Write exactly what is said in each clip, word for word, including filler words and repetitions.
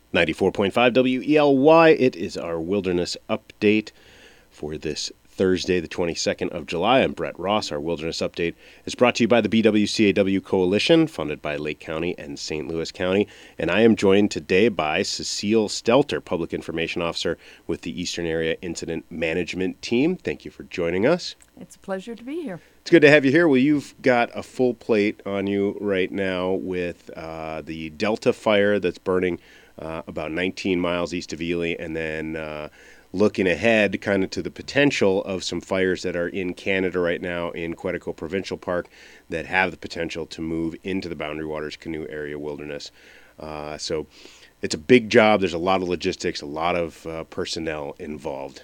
ninety-four point five W E L Y. It is our wilderness update for this Thursday, the twenty-second of July. I'm Brett Ross. Our wilderness update is brought to you by the B W C A W Coalition, funded by Lake County and Saint Louis County. And I am joined today by Cecile Stelter, Public Information Officer with the Eastern Area Incident Management Team. Thank you for joining us. It's a pleasure to be here. It's good to have you here. Well, you've got a full plate on you right now with uh, the Delta fire that's burning uh, about nineteen miles east of Ely, and then uh, looking ahead kind of to the potential of some fires that are in Canada right now in Quetico Provincial Park that have the potential to move into the Boundary Waters Canoe Area Wilderness. Uh, so it's a big job. There's a lot of logistics, a lot of uh, personnel involved.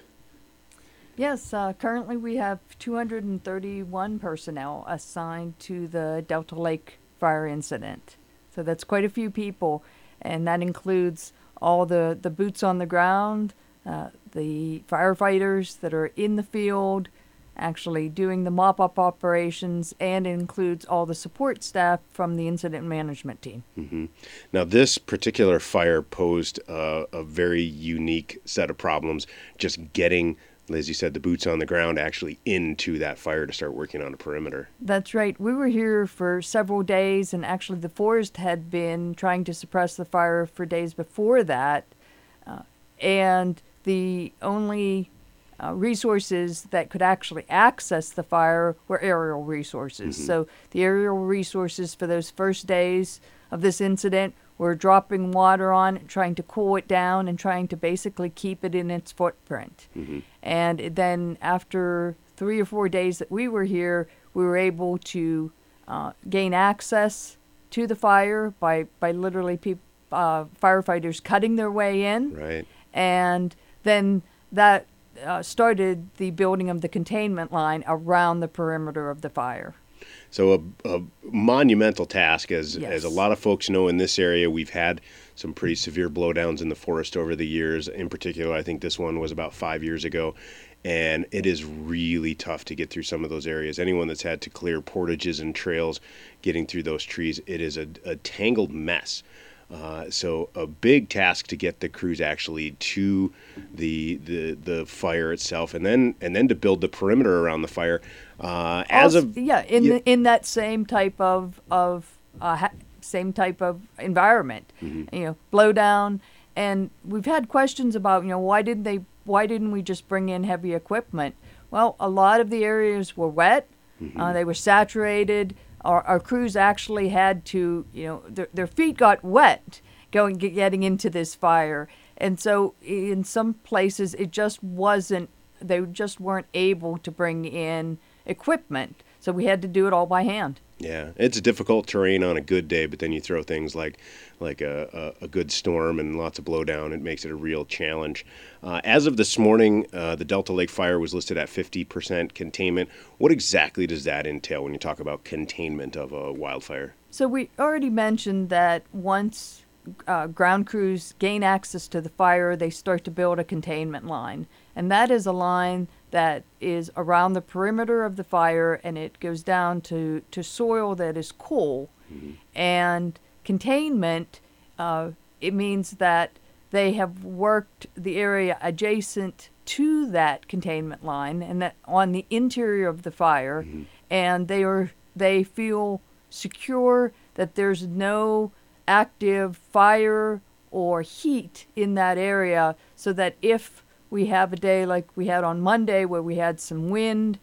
Yes, uh, currently we have two hundred thirty-one personnel assigned to the Delta Lake fire incident. So that's quite a few people, and that includes all the, the boots on the ground, uh, the firefighters that are in the field, actually doing the mop-up operations, and it includes all the support staff from the incident management team. Mm-hmm. Now, this particular fire posed uh, a very unique set of problems, just getting, as you said, the boots on the ground actually into that fire to start working on a perimeter. That's right. We were here for several days, and actually the forest had been trying to suppress the fire for days before that. Uh, and the only uh, resources that could actually access the fire were aerial resources. Mm-hmm. So the aerial resources for those first days of this incident were dropping water on it, trying to cool it down, and trying to basically keep it in its footprint. Mm-hmm. And then after three or four days that we were here, we were able to uh, gain access to the fire by, by literally peop- uh, firefighters cutting their way in. Right. And then that uh, started the building of the containment line around the perimeter of the fire. So a, a monumental task, as Yes. as a lot of folks know in this area. We've had some pretty severe blowdowns in the forest over the years. In particular, I think this one was about five years ago, and it is really tough to get through some of those areas. Anyone that's had to clear portages and trails getting through those trees, it is a, a tangled mess. Uh, so a big task to get the crews actually to the the the fire itself, and then and then to build the perimeter around the fire. Uh, as also, of yeah, in yeah. the, in that same type of of uh, ha- same type of environment, mm-hmm. you know, blowdown. And we've had questions about, you know, why didn't they why didn't we just bring in heavy equipment? Well, a lot of the areas were wet, mm-hmm. uh, they were saturated. Our, our crews actually had to, you know, their, their feet got wet going getting into this fire. And so in some places it just wasn't, they just weren't able to bring in equipment. So we had to do it all by hand. Yeah, it's difficult terrain on a good day, but then you throw things like like a, a, a good storm and lots of blowdown. It makes it a real challenge. Uh, as of this morning, uh, the Delta Lake fire was listed at fifty percent containment. What exactly does that entail when you talk about containment of a wildfire? So we already mentioned that once uh, ground crews gain access to the fire, they start to build a containment line. And that is a line that is around the perimeter of the fire, and it goes down to, to soil that is cool. Mm-hmm. And containment, uh, it means that they have worked the area adjacent to that containment line and that on the interior of the fire, mm-hmm. and they are they feel secure that there's no active fire or heat in that area, so that if we have a day like we had on Monday where we had some wind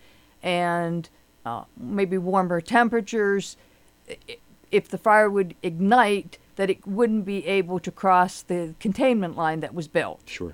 and uh, maybe warmer temperatures, if the fire would ignite, that it wouldn't be able to cross the containment line that was built. Sure.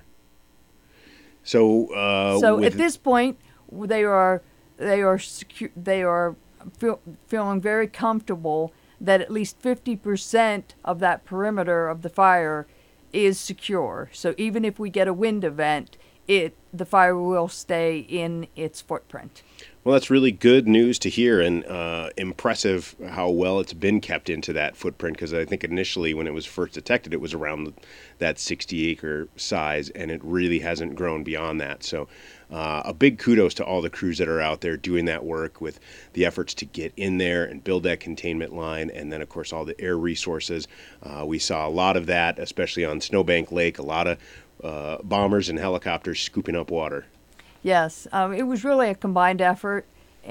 So, uh, so with at this point, they are they are secu- they are feel, feeling very comfortable that at least fifty percent of that perimeter of the fire is secure. So even if we get a wind event, it the fire will stay in its footprint. Well, that's really good news to hear, and uh, impressive how well it's been kept into that footprint, because I think initially when it was first detected, it was around that sixty acre size, and it really hasn't grown beyond that. So uh, a big kudos to all the crews that are out there doing that work with the efforts to get in there and build that containment line, and then, of course, all the air resources. Uh, we saw a lot of that, especially on Snowbank Lake, a lot of uh, bombers and helicopters scooping up water. Yes, um, it was really a combined effort,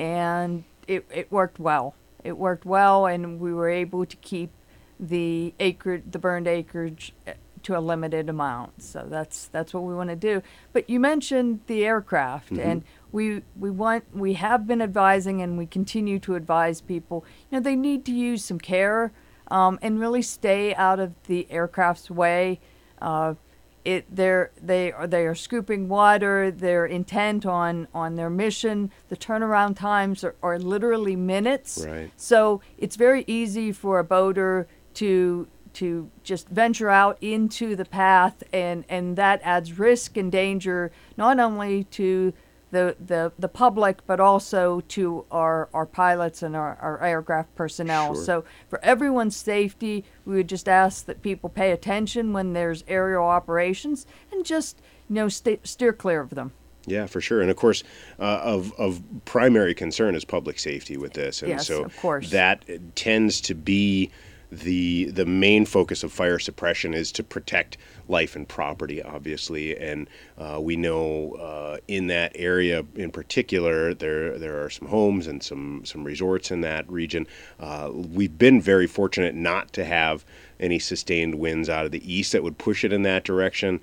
and it, it worked well. It worked well, and we were able to keep the acre, the burned acreage to a limited amount. So that's that's what we want to do. But you mentioned the aircraft, mm-hmm. and we we want we have been advising, and we continue to advise people. You know, they need to use some care um, and really stay out of the aircraft's way. Uh, It, they're, they are they are scooping water. They're intent on, on their mission. The turnaround times are, are literally minutes. Right. So it's very easy for a boater to to just venture out into the path, and, and that adds risk and danger not only to the the, the public, but also to our, our pilots and our, our aircraft personnel. Sure. So for everyone's safety, we would just ask that people pay attention when there's aerial operations, and just, you know, st- steer clear of them. Yeah, for sure. And of course, uh, of of primary concern is public safety with this. And yes, so of course. that tends to be the the main focus of fire suppression, is to protect life and property, obviously. And uh, we know uh, in that area in particular, there there are some homes and some, some resorts in that region. Uh, we've been very fortunate not to have any sustained winds out of the east that would push it in that direction.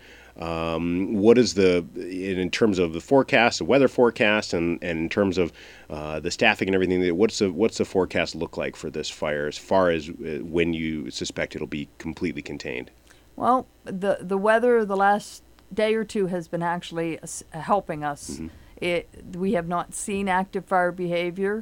Um, what is the, in, in terms of the forecast, the weather forecast, and, and in terms of uh, the staffing and everything, what's the what's the forecast look like for this fire as far as uh, when you suspect it'll be completely contained? Well, the the weather the last day or two has been actually uh, helping us. Mm-hmm. It we have not seen active fire behavior,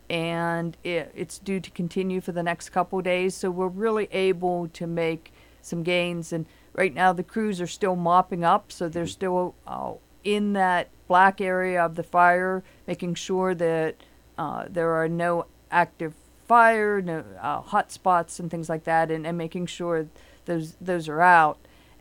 and it, it's due to continue for the next couple of days. So we're really able to make some gains. And right now the crews are still mopping up, so they're still uh, in that black area of the fire, making sure that uh, there are no active fire, no uh, hot spots and things like that, and, and making sure those those are out.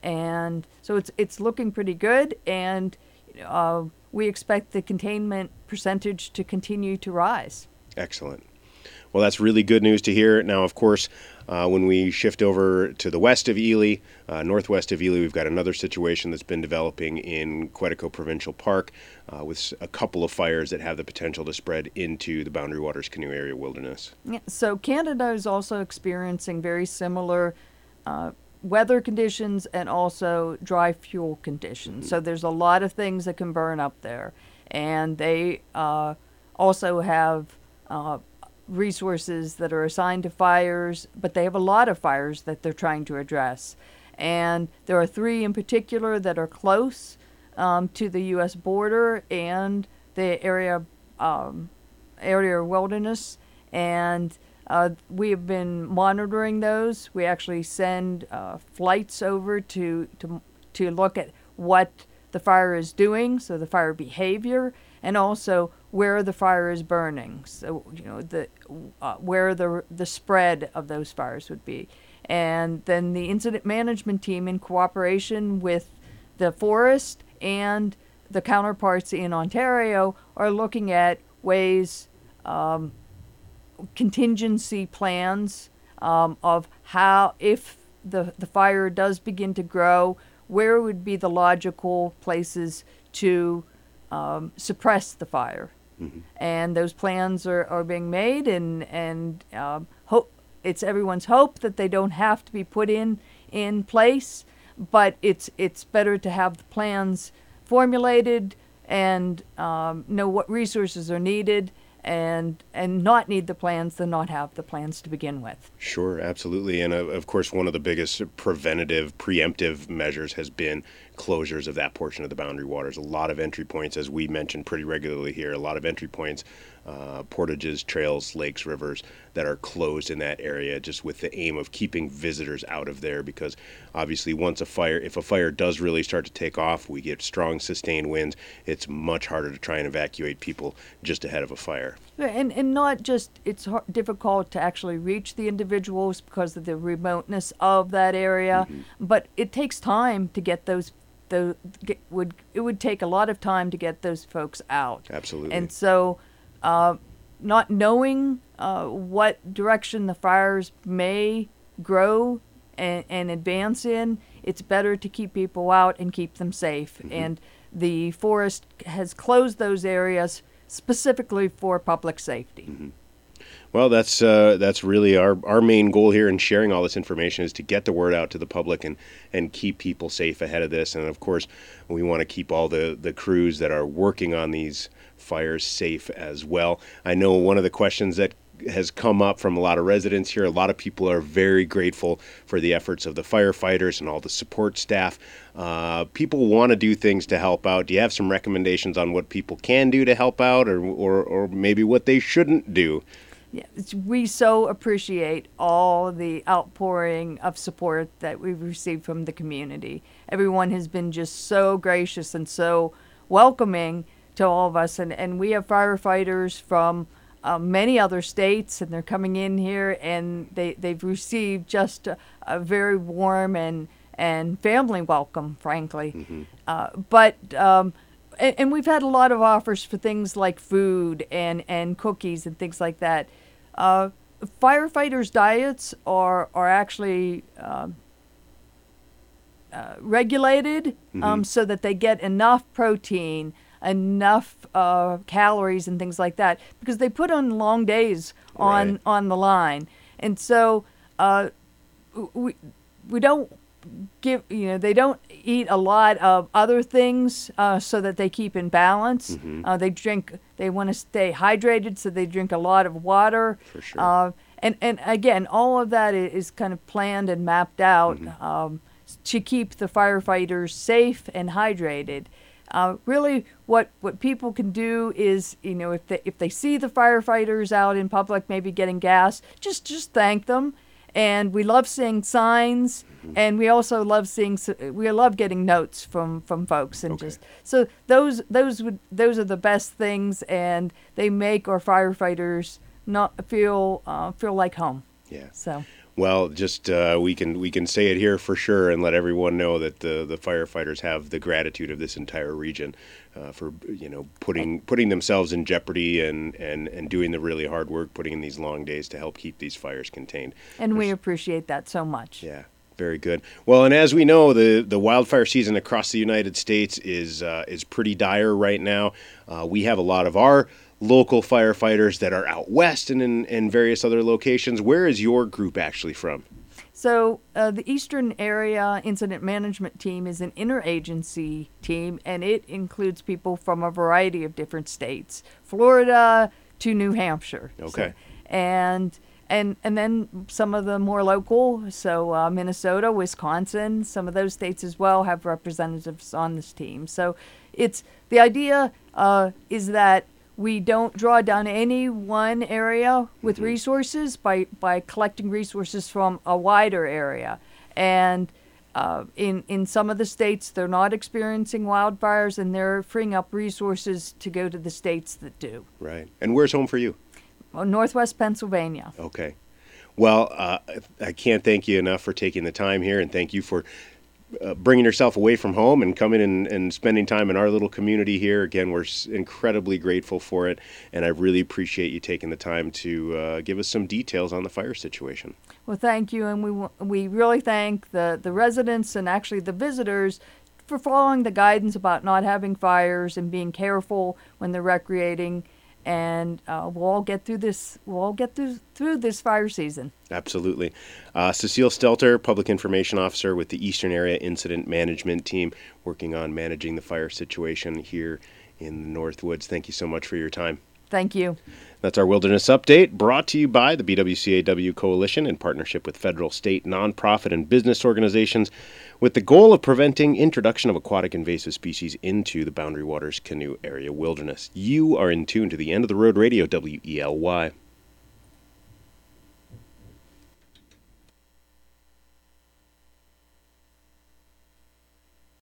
And so it's it's looking pretty good, and uh, we expect the containment percentage to continue to rise. Excellent. Well, that's really good news to hear. Now, of course, uh, when we shift over to the west of Ely, uh, northwest of Ely, we've got another situation that's been developing in Quetico Provincial Park uh, with a couple of fires that have the potential to spread into the Boundary Waters Canoe Area Wilderness. Yeah, so Canada is also experiencing very similar uh, weather conditions and also dry fuel conditions. Mm-hmm. So there's a lot of things that can burn up there. And they uh, also have uh, resources that are assigned to fires, but they have a lot of fires that they're trying to address. And there are three in particular that are close um, to the U S border and the area um, area wilderness. And uh, we have been monitoring those. We actually send uh, flights over to, to to look at what the fire is doing, so the fire behavior, and also where the fire is burning. So, you know, the uh, where the the spread of those fires would be. And then the incident management team, in cooperation with the forest and the counterparts in Ontario, are looking at ways, um, contingency plans um, of how, if the, the fire does begin to grow, where would be the logical places to um, suppress the fire. Mm-hmm. And those plans are, are being made, and, and um, hope it's everyone's hope that they don't have to be put in, in place, but it's it's better to have the plans formulated and um, know what resources are needed, and and not need the plans than not have the plans to begin with. Sure, absolutely. And uh, of course, one of the biggest preventative, preemptive measures has been closures of that portion of the Boundary Waters. A lot of entry points, as we mentioned pretty regularly here, a lot of entry points uh, portages, trails, lakes, rivers that are closed in that area, just with the aim of keeping visitors out of there. Because obviously, once a fire, if a fire does really start to take off, we get strong, sustained winds. It's much harder to try and evacuate people just ahead of a fire. And and not just it's hard, difficult to actually reach the individuals because of the remoteness of that area, mm-hmm. but it takes time to get those. The get, would it would take a lot of time to get those folks out. Absolutely. And so, uh, not knowing uh, what direction the fires may grow and, and advance in, it's better to keep people out and keep them safe. Mm-hmm. And the forest has closed those areas specifically for public safety. Mm-hmm. Well, that's uh, that's really our, our main goal here in sharing all this information, is to get the word out to the public and, and keep people safe ahead of this. And of course, we want to keep all the, the crews that are working on these fires safe as well. I know one of the questions that has come up from a lot of residents here, a lot of people are very grateful for the efforts of the firefighters and all the support staff. Uh, people want to do things to help out. Do you have some recommendations on what people can do to help out, or or, or maybe what they shouldn't do? Yeah, we so appreciate all the outpouring of support that we've received from the community. Everyone has been just so gracious and so welcoming to all of us. And, and we have firefighters from uh, many other states, and they're coming in here, and they, they've received just a, a very warm and, and family welcome, frankly. Mm-hmm. Uh, but... Um, And we've had a lot of offers for things like food and, and cookies and things like that. Uh, firefighters' diets are are actually uh, uh, regulated mm-hmm. um, so that they get enough protein, enough uh, calories and things like that, because they put on long days on right. on the line. And so uh, we we don't give you know they don't eat a lot of other things uh, so that they keep in balance. Mm-hmm. Uh, they drink. They want to stay hydrated, so they drink a lot of water. For sure. Uh, and and again, all of that is kind of planned and mapped out mm-hmm. um, to keep the firefighters safe and hydrated. Uh, really, what what people can do is, you know, if they if they see the firefighters out in public, maybe getting gas, just just thank them. And we love seeing signs, mm-hmm. and we also love seeing we love getting notes from, from folks, and okay. just so those those would those are the best things, and they make our firefighters not feel uh, feel like home. Yeah. So. Well, just uh, we can we can say it here for sure, and let everyone know that the, the firefighters have the gratitude of this entire region uh, for you know putting putting themselves in jeopardy and, and, and doing the really hard work, putting in these long days to help keep these fires contained. And There's, we appreciate that so much. Yeah, very good. Well, and as we know, the, the wildfire season across the United States is uh, is pretty dire right now. Uh, we have a lot of our local firefighters that are out west and in, in various other locations. Where is your group actually from? So uh, the Eastern Area Incident Management Team is an interagency team, and it includes people from a variety of different states, Florida to New Hampshire. Okay. So, and and and then some of the more local, so uh, Minnesota, Wisconsin, some of those states as well have representatives on this team. So it's the idea uh, is that we don't draw down any one area with mm-hmm. resources by, by collecting resources from a wider area. And uh, in, in some of the states, they're not experiencing wildfires, and they're freeing up resources to go to the states that do. Right. And where's home for you? Well, Northwest Pennsylvania. Okay. Well, uh, I can't thank you enough for taking the time here, and thank you for Uh, bringing yourself away from home and coming and, and spending time in our little community here. Again, we're s- incredibly grateful for it, and I really appreciate you taking the time to uh, give us some details on the fire situation. Well, thank you, and we w- we really thank the, the residents and actually the visitors for following the guidance about not having fires and being careful when they're recreating. And uh, we'll all get through this. We'll all get through through this fire season. Absolutely. Uh, Cecile Stelter, Public Information Officer with the Eastern Area Incident Management Team, working on managing the fire situation here in the Northwoods. Thank you so much for your time. Thank you. That's our Wilderness Update, brought to you by the B W C A W Coalition in partnership with federal, state, nonprofit, and business organizations with the goal of preventing introduction of aquatic invasive species into the Boundary Waters Canoe Area wilderness. You are in tune to the End of the Road Radio, W E L Y.